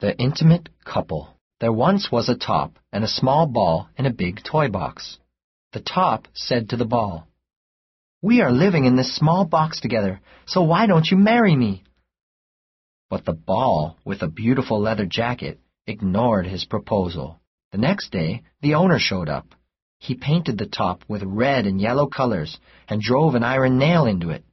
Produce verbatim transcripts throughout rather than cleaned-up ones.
The Intimate Couple. There once was a top and a small ball in a big toy box. The top said to the ball, "We are living in this small box together, so why don't you marry me?" But the ball, with a beautiful leather jacket, ignored his proposal. The next day, the owner showed up. He painted the top with red and yellow colors and drove an iron nail into it.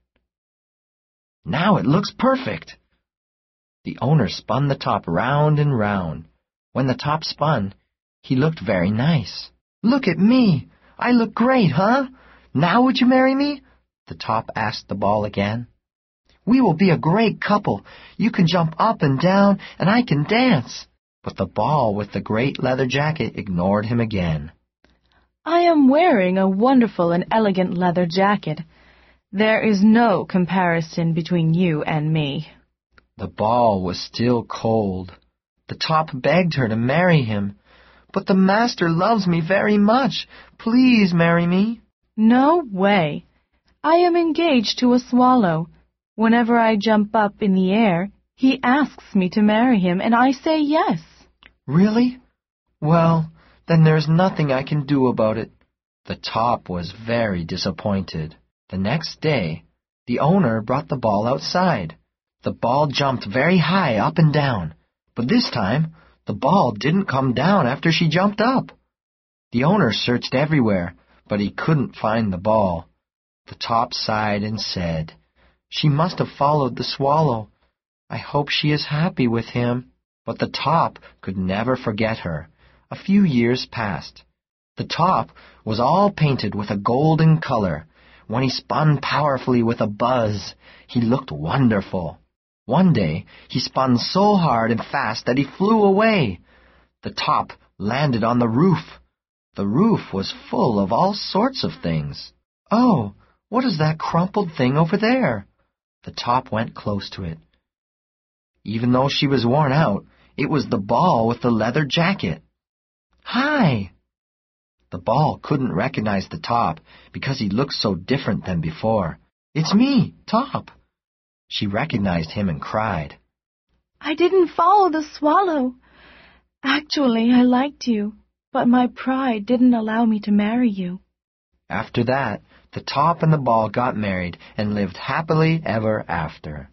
"Now it looks perfect!" The owner spun the top round and round. When the top spun, he looked very nice. "Look at me! I look great, huh? Now would you marry me?" the top asked the ball again. "We will be a great couple. You can jump up and down, and I can dance." But the ball with the great leather jacket ignored him again. "I am wearing a wonderful and elegant leather jacket. There is no comparison between you and me." The ball was still cold. The top begged her to marry him. "But the master loves me very much. Please marry me." "No way. I am engaged to a swallow. Whenever I jump up in the air, he asks me to marry him, and I say yes." "Really? Well, then there's nothing I can do about it." The top was very disappointed. The next day, the owner brought the ball outside. The ball jumped very high up and down, but this time the ball didn't come down after she jumped up. The owner searched everywhere, but he couldn't find the ball. The top sighed and said, "She must have followed the swallow. I hope she is happy with him." But the top could never forget her. A few years passed. The top was all painted with a golden color. When he spun powerfully with a buzz, he looked wonderful. One day, he spun so hard and fast that he flew away. The top landed on the roof. The roof was full of all sorts of things. "Oh, what is that crumpled thing over there?" The top went close to it. Even though she was worn out, it was the ball with the leather jacket. "Hi!" The ball couldn't recognize the top because he looked so different than before. "It's me, Top." She recognized him and cried, "I didn't follow the swallow. Actually, I liked you, but my pride didn't allow me to marry you." After that, the top and the ball got married and lived happily ever after.